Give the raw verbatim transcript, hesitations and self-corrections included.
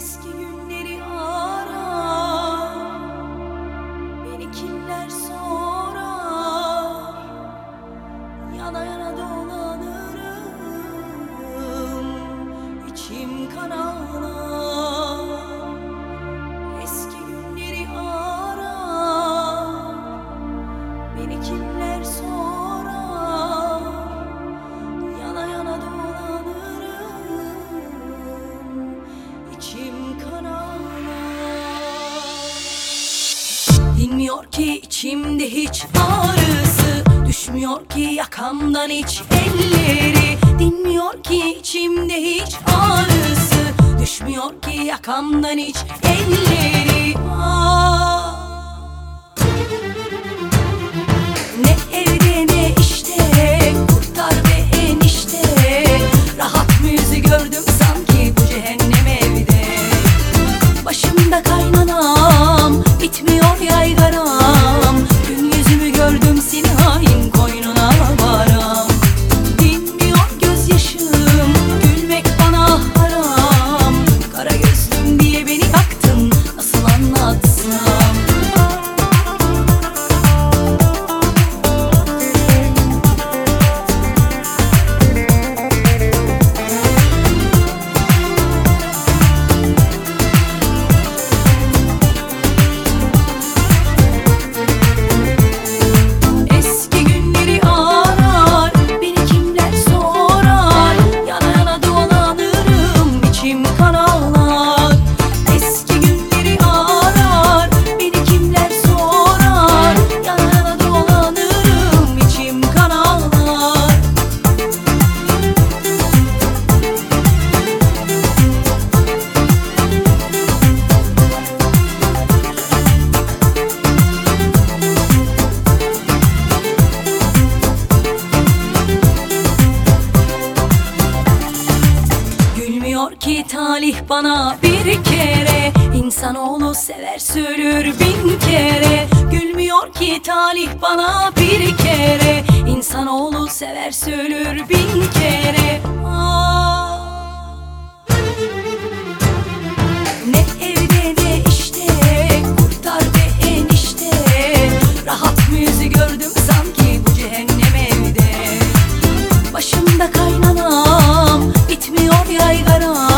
Eski günleri arar, beni kimler sorar, yana yana dolanırım, içim kan ağlar. Eski günleri arar, beni kimler sorar, yana yana dolanırım, içim kan ağlar. Dinmiyor ki içimde hiç ağrısı, düşmüyor ki yakamdan hiç elleri. Dinmiyor ki içimde hiç ağrısı, düşmüyor ki yakamdan hiç elleri. Ah. Ne evde ne işte, kurtar be enişte. Rahat mı yüzü gördüm sanki bu cehennem evde. Başımda kaynanam, bitmiyor yaygaram. Gün yüzümü gördüm seni hain koynuna varam. Dinmiyor gözyaşım, gülmek bana haram. Kara gözlüm diye beni yaktın, nasıl anlatsam. Gülmüyor ki talih bana bir kere, insanoğlu sever ölür bin kere. Gülmüyor ki talih bana bir kere, insanoğlu sever ölür bin kere. Ah. Ne evde ne işte, kurtar be enişte. Rahat mı yüzü gördüm sanki bu cehennem evde. Başımda kaynanam, bitmiyor yaygaram.